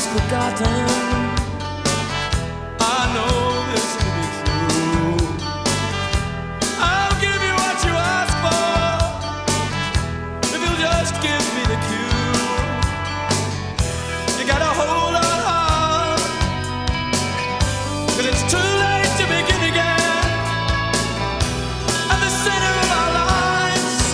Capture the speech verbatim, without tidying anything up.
is forgotten. I know this to be true. I'll give you what you ask for if you'll just give me